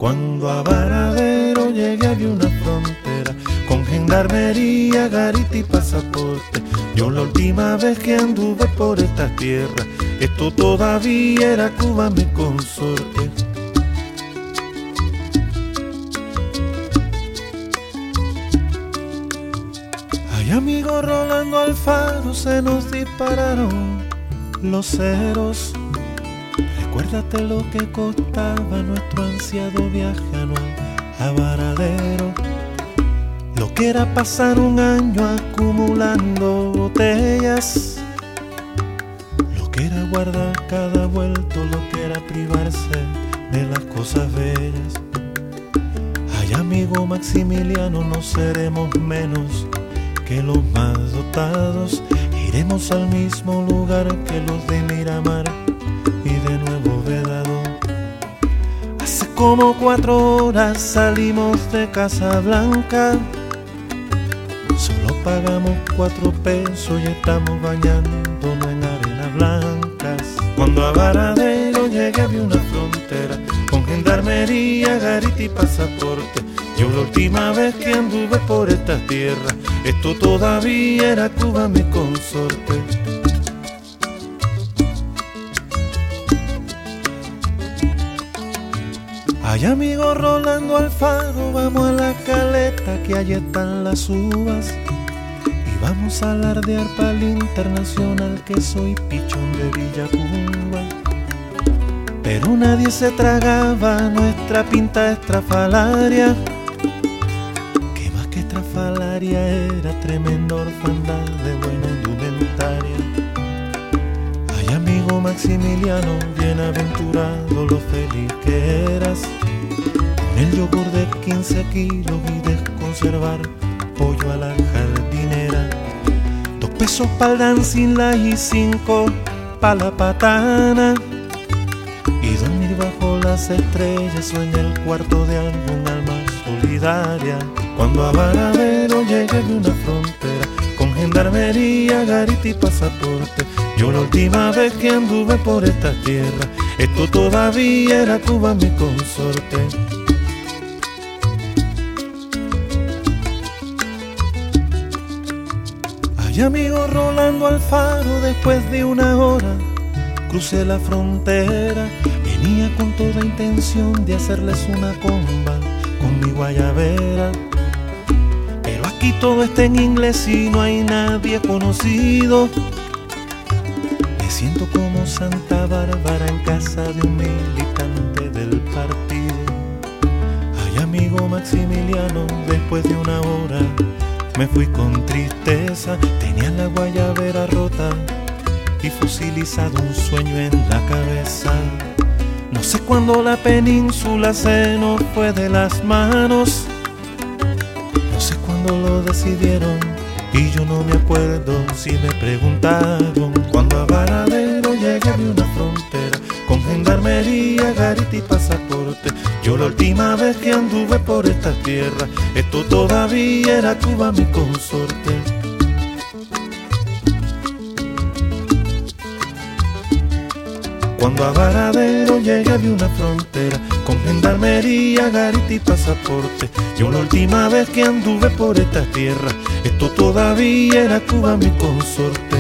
Cuando a Varadero llegué había una frontera con gendarmería, garita y pasaporte. Yo la última vez que anduve por estas tierras, esto todavía era Cuba mi consorte. Ay, amigo Rolando Alfaro, se nos dispararon los ceros. Recuérdate lo que costaba nuestro ansiado viaje anual a Varadero. Lo que era pasar un año acumulando botellas, lo que era guardar cada vuelto, lo que era privarse de las cosas bellas. Ay, amigo Maximiliano, no seremos menos que los más dotados. Iremos al mismo lugar que los de Miramar y de Nuevo Vedado. Hace como 4 horas salimos de Casablanca. Solo pagamos 4 pesos y estamos bañándonos en arenas blancas. Cuando a Varadero llegué había una frontera con gendarmería, garita y pasaporte. Yo la última vez que anduve por estas tierras, esto todavía era Cuba mi consorte. Ay, amigo Rolando Alfaro, vamos a la caleta que allí están las uvas y vamos a alardear pa'l internacional que soy pichón de Villa Cuba. Pero nadie se tragaba nuestra pinta estrafalaria, que más que estrafalaria era tremenda orfandad de buena indumentaria. Ay, amigo Maximiliano, bienaventurado lo feliz que eras, con el yogur de 15 kilos y desconservar pollo a la jardinera. 2 pesos pa'l dancing light y 5 pa' la patana, y dormir bajo las estrellas o en el cuarto de algún alma solidaria. Cuando a Varadero llegué de una frontera con gendarmería, garita y pasaporte. Yo la última vez que anduve por estas tierras, esto todavía era Cuba mi consorte. Ay, amigo Rolando Alfaro, después de 1 hora crucé la frontera. Venía con toda intención de hacerles una comba con mi guayabera, pero aquí todo está en inglés y no hay nadie conocido. Me siento como Santa Bárbara en casa de un militante del partido. Ay, amigo Maximiliano, después de 1 hora me fui con tristeza. Tenía la guayabera rota y fusilizado un sueño en la cabeza. No sé cuándo la península se nos fue de las manos, no sé cuándo lo decidieron y yo no me acuerdo si me preguntaron. Cuando a Varadero llegué de una frontera con gendarmería, garita y pasaporte. Yo la última vez que anduve por estas tierras, esto todavía era Cuba mi consorte. Cuando a Varadero llegué de una frontera con gendarmería, garita y pasaporte. Yo la última vez que anduve por estas tierras, esto todavía era Cuba mi consorte.